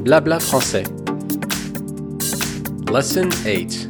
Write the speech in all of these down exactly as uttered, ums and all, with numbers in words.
Blabla français. Lesson eight.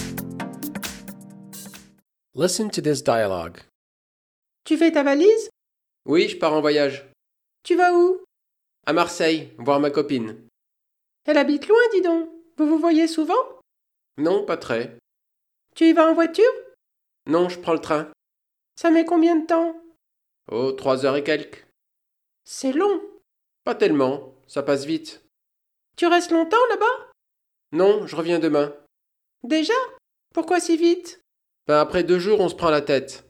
Listen to this dialogue. Tu fais ta valise? Oui, je pars en voyage. Tu vas où? À Marseille, voir ma copine. Elle habite loin, dis donc. Vous vous voyez souvent? Non, pas très. Tu y vas en voiture? Non, je prends le train. Ça met combien de temps? Oh, trois heures et quelques. C'est long. Pas tellement, ça passe vite. Tu restes longtemps là-bas? Non, je reviens demain. Déjà? Pourquoi si vite? Ben après deux jours, on se prend la tête.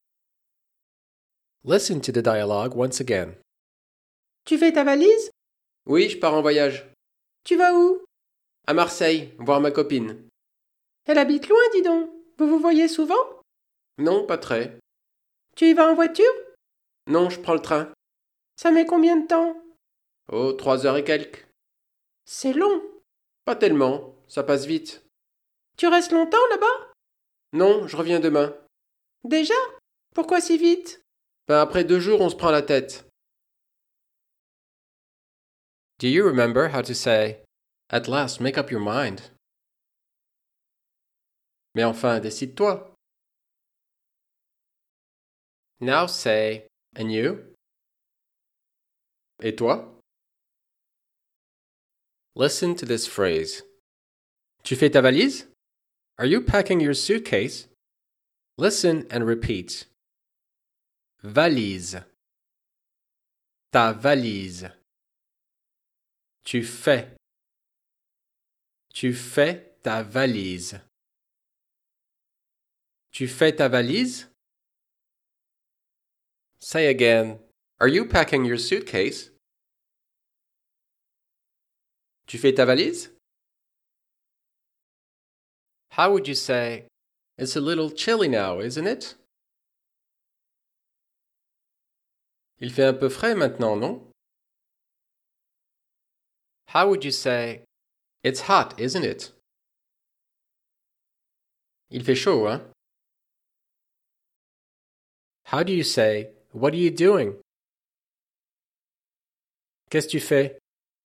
Listen to the dialogue once again. Tu fais ta valise? Oui, je pars en voyage. Tu vas où? À Marseille, voir ma copine. Elle habite loin, dis donc. Vous vous voyez souvent? Non, pas très. Tu y vas en voiture? Non, je prends le train. Ça met combien de temps? Oh, trois heures et quelques. C'est long. Pas tellement, ça passe vite. Tu restes longtemps là-bas? Non, je reviens demain. Déjà? Pourquoi si vite? Ben après deux jours, on se prend la tête. Do you remember how to say, "At last, make up your mind"? Mais enfin, décide-toi. Now say, "And you?" Et toi? Listen to this phrase. Tu fais ta valise? Are you packing your suitcase? Listen and repeat. Valise. Ta valise. Tu fais. Tu fais ta valise. Tu fais ta valise? Say again. Are you packing your suitcase? Tu fais ta valise? How would you say, "It's a little chilly now, isn't it?" Il fait un peu frais maintenant, non? How would you say, "It's hot, isn't it?" Il fait chaud, hein? How do you say, "What are you doing?" Qu'est-ce que tu fais?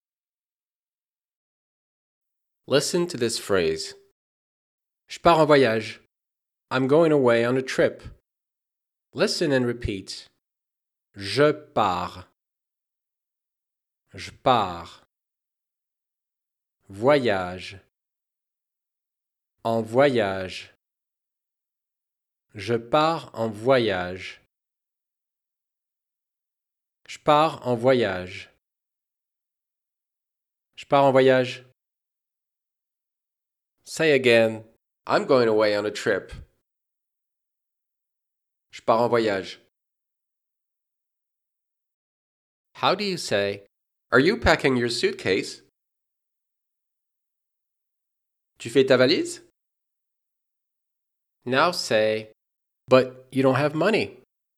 Listen to this phrase. Je pars en voyage. I'm going away on a trip. Listen and repeat. Je pars. Je pars. Voyage. En voyage. Je pars en voyage. Je pars en voyage. Je pars en voyage. Say again. I'm going away on a trip. Je pars en voyage. How do you say, "Are you packing your suitcase?" Tu fais ta valise? Now say, "But you don't have money."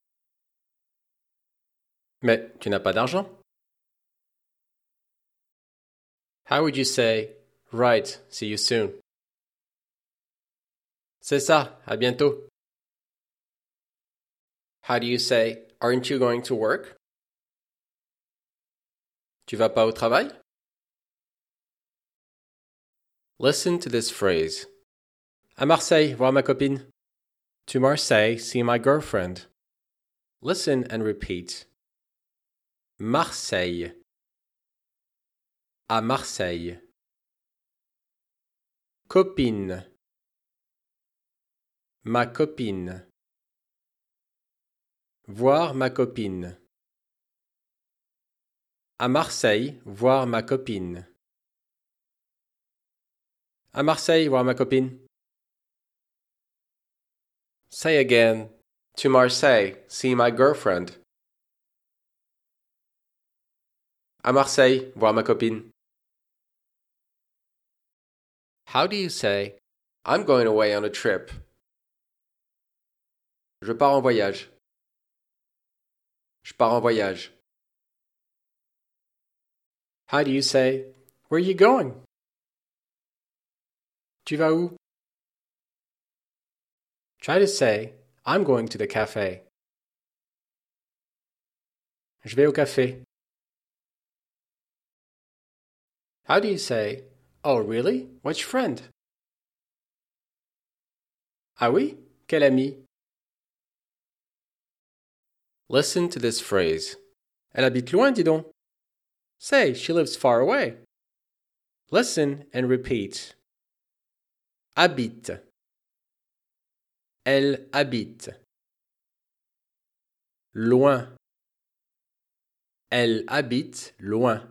Mais tu n'as pas d'argent. How would you say, "Right, see you soon"? C'est ça, à bientôt. How do you say, "Aren't you going to work"? Tu vas pas au travail? Listen to this phrase. À Marseille, voir ma copine. To Marseille, see my girlfriend. Listen and repeat. Marseille. À Marseille. Copine. Ma copine. Voir ma copine. À Marseille, voir ma copine. À Marseille, voir ma copine. Say again. To Marseille, see my girlfriend. À Marseille, voir ma copine. How do you say, "I'm going away on a trip"? Je pars en voyage. Je pars en voyage. How do you say, "Where are you going"? Tu vas où? Try to say, "I'm going to the cafe." Je vais au café. How do you say, "Oh, really? Which friend?" Ah oui? Quel ami? Listen to this phrase. Elle habite loin, dis donc. Say, she lives far away. Listen and repeat. Habite. Elle habite. Loin. Elle habite loin.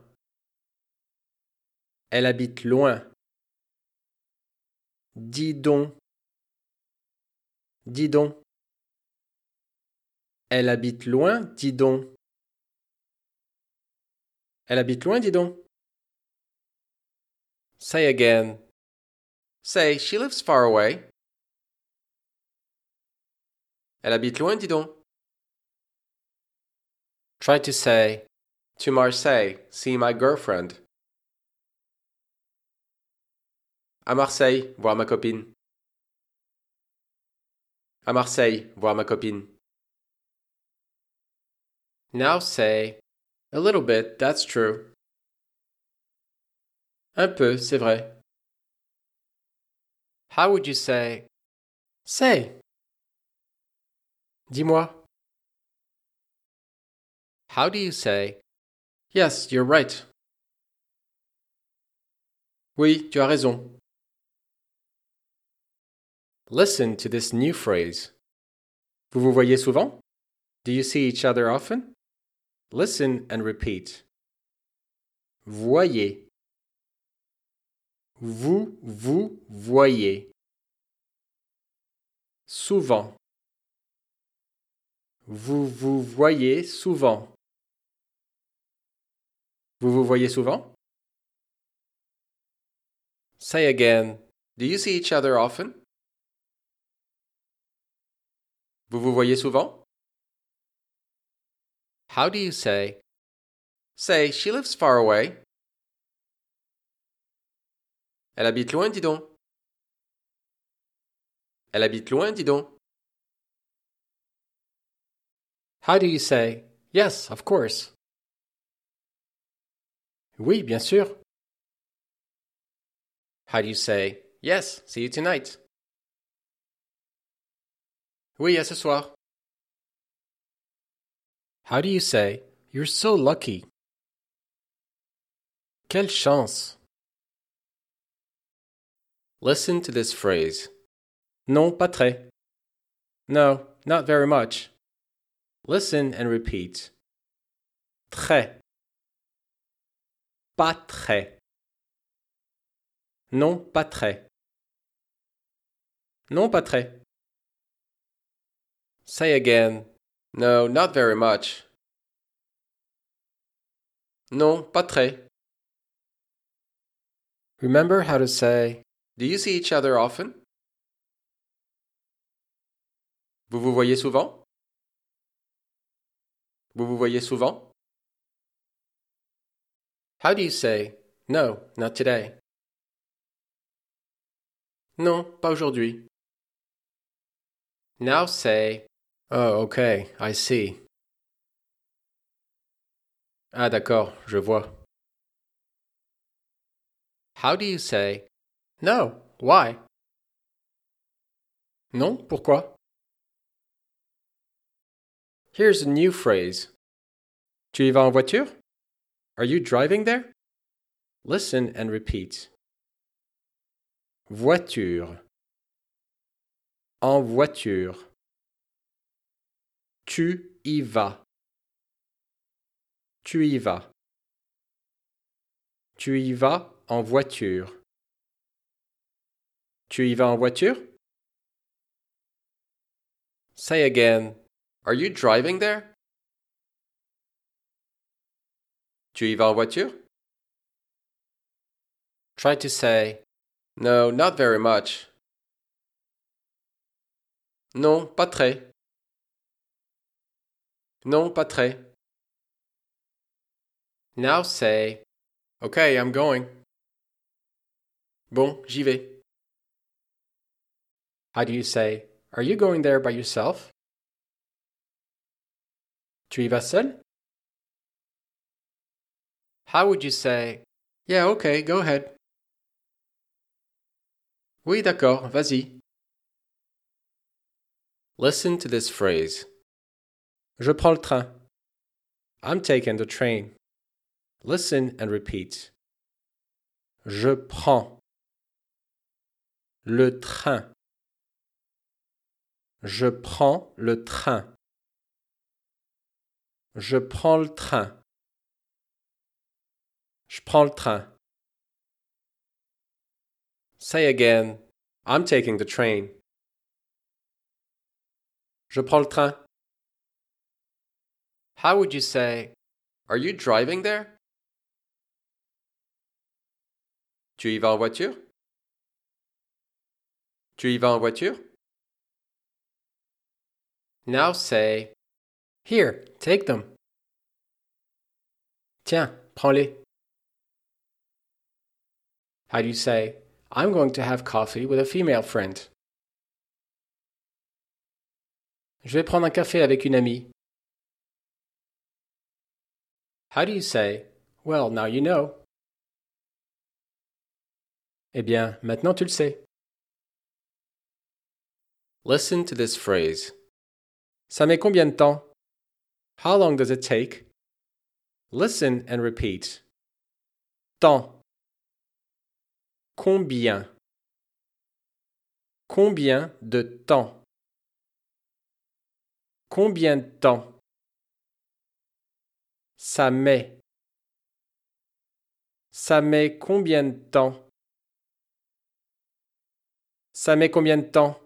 Elle habite loin. Dis donc. Dis donc. Elle habite loin, dis donc. Elle habite loin, dis donc. Say again. Say, she lives far away. Elle habite loin, dis donc. Try to say, to Marseille, see my girlfriend. À Marseille, voir ma copine. À Marseille, voir ma copine. Now say, a little bit, that's true. Un peu, c'est vrai. How would you say, say? Dis-moi. How do you say, yes, you're right? Oui, tu as raison. Listen to this new phrase. Vous vous voyez souvent? Do you see each other often? Listen and repeat. Voyez. Vous vous voyez. Souvent. Vous vous voyez souvent. Vous vous voyez souvent? Say again. Do you see each other often? Vous vous voyez souvent? How do you say, say, she lives far away? Elle habite loin, dis donc. Elle habite loin, dis donc. How do you say, yes, of course? Oui, bien sûr. How do you say, yes, see you tonight? Oui, à ce soir. How do you say, you're so lucky? Quelle chance. Listen to this phrase. Non, pas très. No, not very much. Listen and repeat. Très. Pas très. Non, pas très. Non, pas très. Say again. No, not very much. Non, pas très. Remember how to say, do you see each other often? Vous vous voyez souvent? Vous vous voyez souvent? How do you say, no, not today? Non, pas aujourd'hui. Now say, oh, okay, I see. Ah, d'accord, je vois. How do you say, no, why? Non, pourquoi? Here's a new phrase. Tu y vas en voiture? Are you driving there? Listen and repeat. Voiture. En voiture. Tu y vas. Tu y vas. Tu y vas en voiture. Tu y vas en voiture? Say again. Are you driving there? Tu y vas en voiture? Try to say, no, not very much. Non, pas très. Non, pas très. Now say, okay, I'm going. Bon, j'y vais. How do you say, are you going there by yourself? Tu y vas seul? How would you say, Yeah, okay, go ahead. Oui, d'accord, vas-y. Listen to this phrase. Je prends le train. I'm taking the train. Listen and repeat. Je prends le train. Je prends le train. Je prends le train. Je prends le train. Say again. I'm taking the train. Je prends le train. How would you say, are you driving there? Tu y vas en voiture? Tu y vas en voiture? Now say, here, take them. Tiens, prends-les. How do you say, I'm going to have coffee with a female friend? Je vais prendre un café avec une amie. How do you say, well, now you know? Eh bien, maintenant tu le sais. Listen to this phrase. Ça met combien de temps? How long does it take? Listen and repeat. Temps. Combien? Combien de temps? Combien de temps? Ça met. Ça met combien de temps? Ça met combien de temps?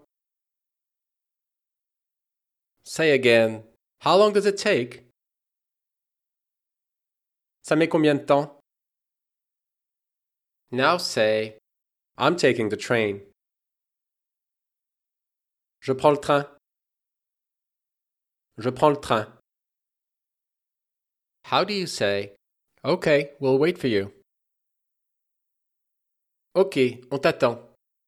Say again. How long does it take? Ça met combien de temps? Now say, I'm taking the train. Je prends le train. Je prends le train. How do you say, okay, we'll wait for you? Ok, on t'attend.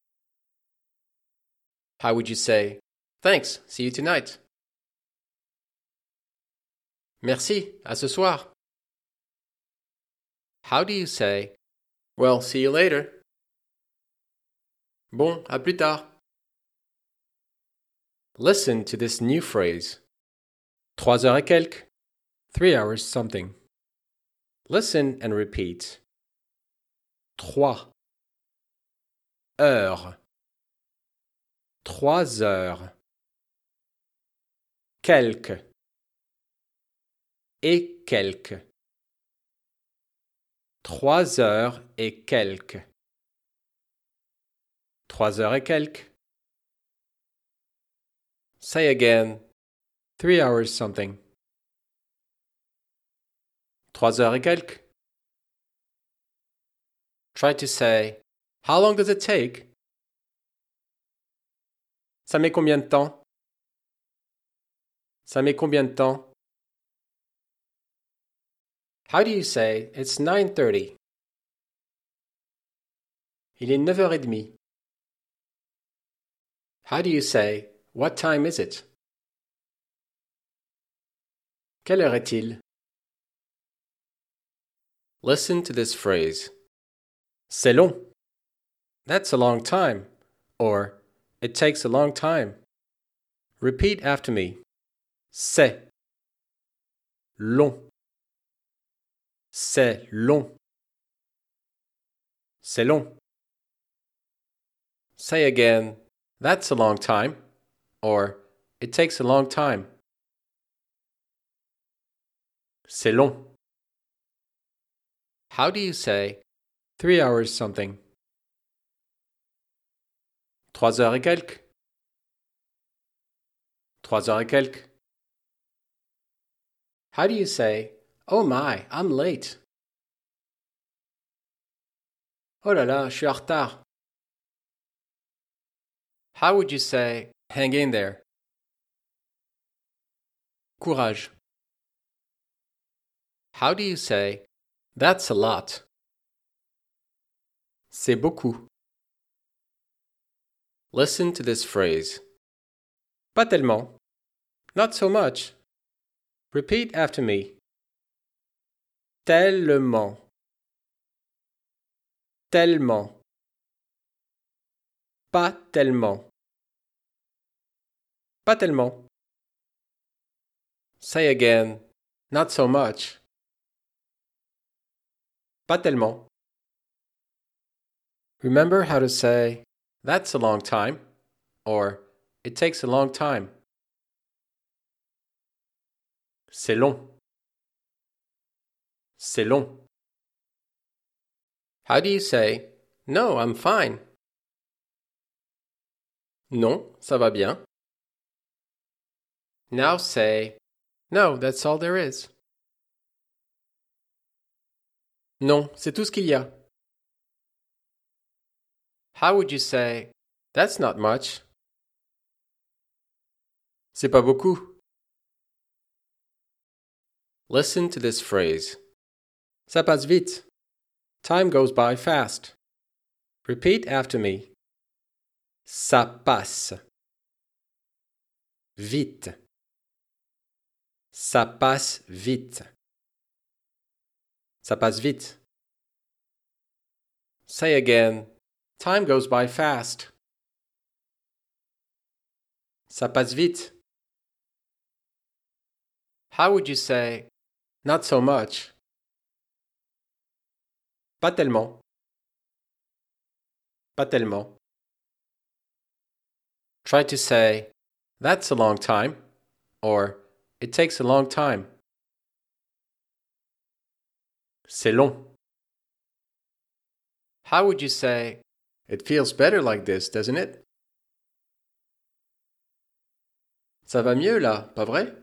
How would you say, thanks, see you tonight? Merci, à ce soir. How do you say, well, see you later? Bon, à plus tard. Listen to this new phrase. Trois heures et quelques. Three hours something. Listen and repeat. Trois heures. Trois heures. Quelques. Et quelques. Trois heures et quelques. Trois heures et quelques. Say again. Three hours something. Trois heures et quelques. Try to say, how long does it take? Ça met combien de temps? Ça met combien de temps? How do you say, it's nine thirty? Il est neuf heures trente. How do you say, what time is it? Quelle heure est-il? Listen to this phrase. C'est long. That's a long time. Or, it takes a long time. Repeat after me. C'est long. C'est long. C'est long. Say again, that's a long time. Or, it takes a long time. C'est long. How do you say, three hours something? Trois heures et quelques. Trois heures et quelques. How do you say, oh my, I'm late? Oh là là, je suis en retard. How would you say, hang in there? Courage. How do you say, that's a lot? C'est beaucoup. Listen to this phrase. Pas tellement. Not so much. Repeat after me. Tellement. tellement, pas tellement, pas tellement. Say again, not so much. Pas tellement. Remember how to say, that's a long time, or it takes a long time. C'est long. C'est long. How do you say, no, I'm fine? Non, ça va bien. Now say, no, that's all there is. Non, c'est tout ce qu'il y a. How would you say, that's not much? C'est pas beaucoup. Listen to this phrase. Ça passe vite. Time goes by fast. Repeat after me. Ça passe. Vite. Ça passe vite. Ça passe vite. Say again. Time goes by fast. Ça passe vite. How would you say, not so much? Pas tellement. Pas tellement. Try to say, that's a long time, or it takes a long time. C'est long. How would you say, it feels better like this, doesn't it? Ça va mieux là, pas vrai?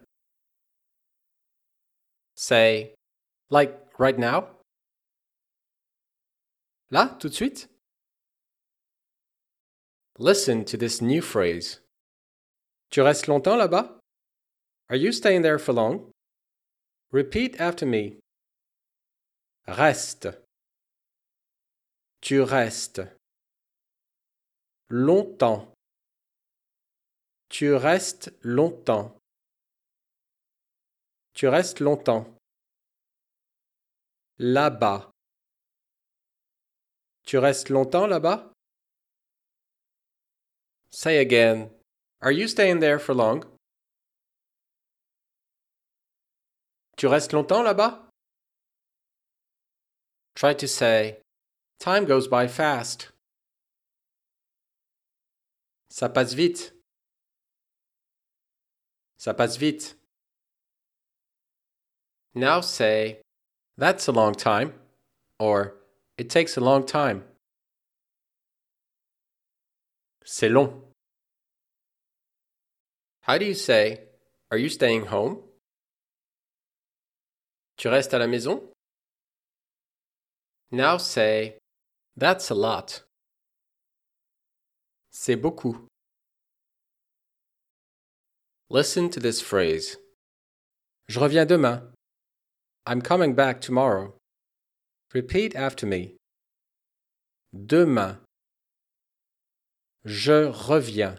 Say, like right now? Là, tout de suite? Listen to this new phrase. Tu restes longtemps là-bas? Are you staying there for long? Repeat after me. Reste. Tu restes. Longtemps. Tu restes longtemps. Tu restes longtemps. Là-bas. Tu restes longtemps là-bas? Say again. Are you staying there for long? Tu restes longtemps là-bas? Try to say, time goes by fast. Ça passe vite. Ça passe vite. Now say, that's a long time, or it takes a long time. C'est long. How do you say, are you staying home? Tu restes à la maison? Now say, that's a lot. C'est beaucoup. Listen to this phrase. Je reviens demain. I'm coming back tomorrow. Repeat after me. Demain. Je reviens.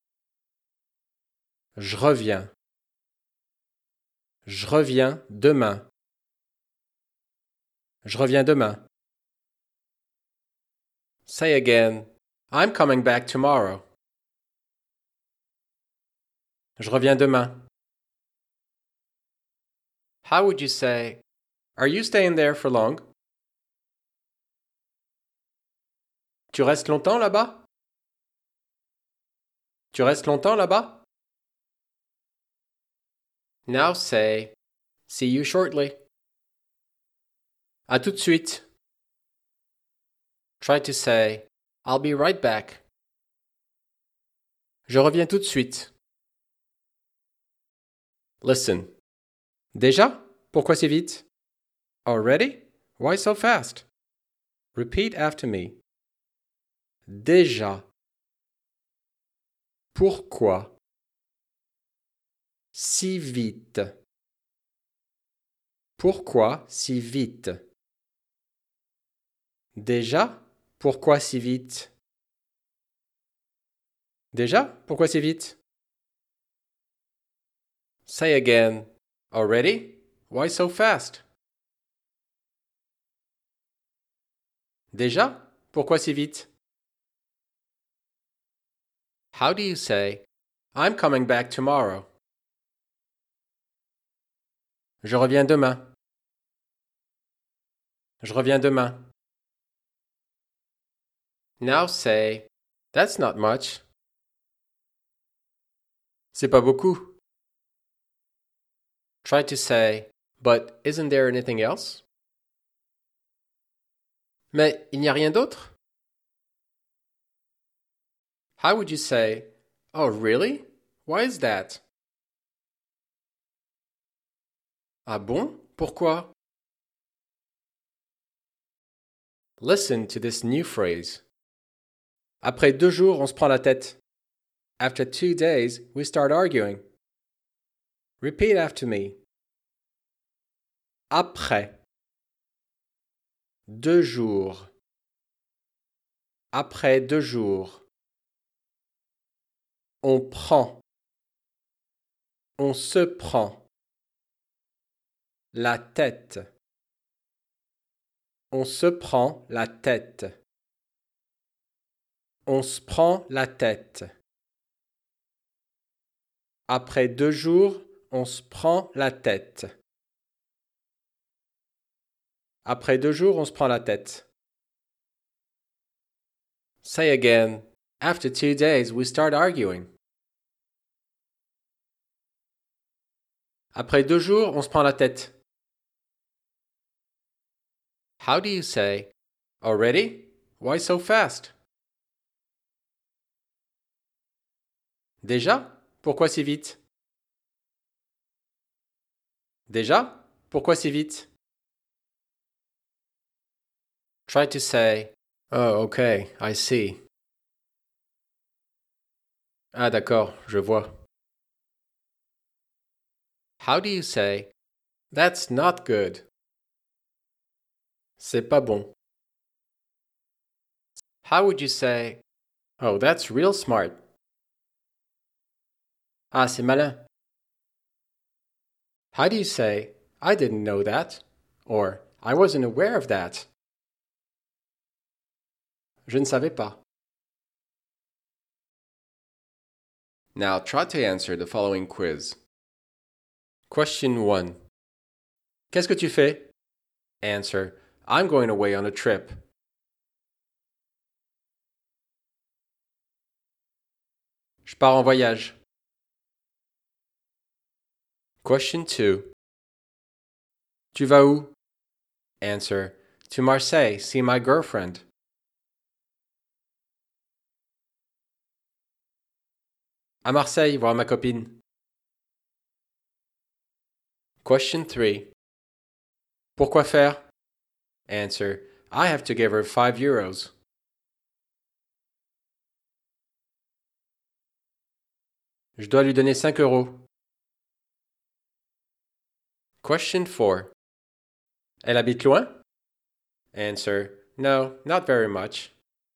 Je reviens. Je reviens demain. Je reviens demain. Say again. I'm coming back tomorrow. Je reviens demain. How would you say, are you staying there for long? Tu restes longtemps là-bas? Tu restes longtemps là-bas? Now say, see you shortly. À tout de suite. Try to say, I'll be right back. Je reviens tout de suite. Listen. Déjà? Pourquoi si vite? Already? Why so fast? Repeat after me. Déjà. Pourquoi? Si vite. Pourquoi si vite? Déjà? Pourquoi si vite? Déjà? Pourquoi si vite? Say again. Already? Why so fast? Déjà? Pourquoi si vite? How do you say, I'm coming back tomorrow? Je reviens demain. Je reviens demain. Now say, that's not much. C'est pas beaucoup. Try to say, but isn't there anything else? Mais il n'y a rien d'autre? How would you say, oh really? Why is that? Ah bon? Pourquoi? Listen to this new phrase. Après deux jours, on se prend la tête. After two days, we start arguing. Repeat after me. Après. Deux jours. Après deux jours. On prend. On se prend. La tête. On se prend la tête. On se prend la tête. Après deux jours, on se prend la tête. Après deux jours, on se prend la tête. Say again. After two days, we start arguing. Après deux jours, on se prend la tête. How do you say, already? Why so fast? Déjà? Pourquoi si vite? Déjà? Pourquoi si vite? Try to say, oh, okay, I see. Ah, d'accord, je vois. How do you say, that's not good? C'est pas bon. How would you say, oh, that's real smart? Ah, c'est malin. How do you say, I didn't know that? Or, I wasn't aware of that? Je ne savais pas. Now try to answer the following quiz. Question one. Qu'est-ce que tu fais? Answer, I'm going away on a trip. Je pars en voyage. Question two. Tu vas où? Answer, to Marseille, see my girlfriend. À Marseille, voir ma copine. Question three. Pourquoi faire? Answer, I have to give her five euros. Je dois lui donner cinq euros. Question four. Elle habite loin? Answer, no, not very much.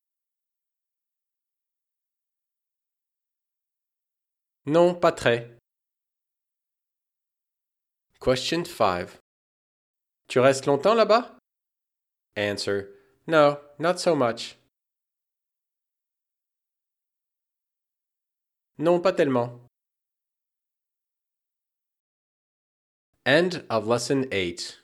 Non, pas très. Question five. Tu restes longtemps là-bas? Answer, no, not so much. Non, pas tellement. End of lesson eight.